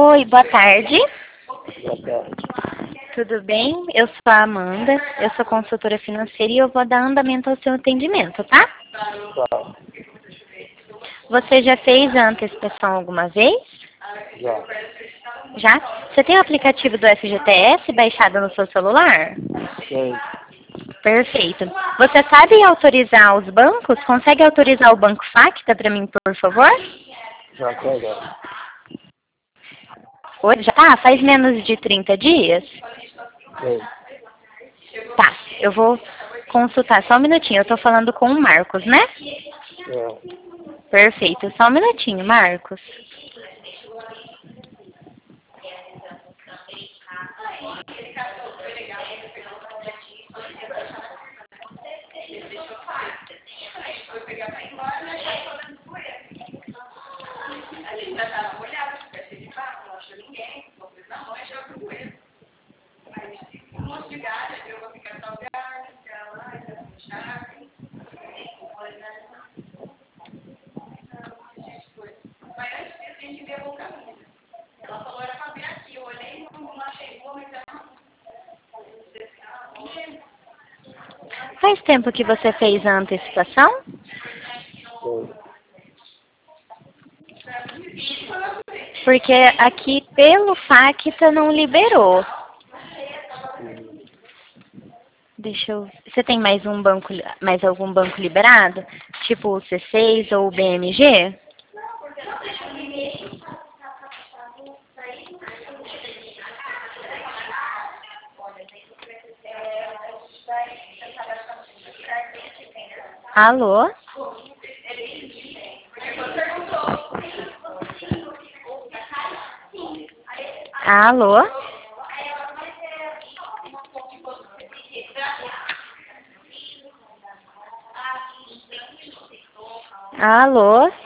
Oi, boa tarde. Boa tarde. Tudo bem? Eu sou a Amanda, eu sou consultora financeira e eu vou dar andamento ao seu atendimento, tá? Tá. Você já fez a antecipação alguma vez? Já. Já? Você tem o aplicativo do FGTS baixado no seu celular? Sei. Perfeito. Você sabe autorizar os bancos? Consegue autorizar o Banco Facta para mim, por favor? Já pega. Hoje já tá? Faz menos de 30 dias? Sei. Tá, eu vou consultar. Só um minutinho, eu tô falando com o Marcos, né? É. Perfeito. Só um minutinho, Marcos. Faz tempo que você fez a antecipação? Sei. Porque aqui pelo Facta não liberou. Deixa eu... Você tem mais um banco, mais algum banco liberado? Tipo o C6 ou o BMG? Alô? Alô? Alô?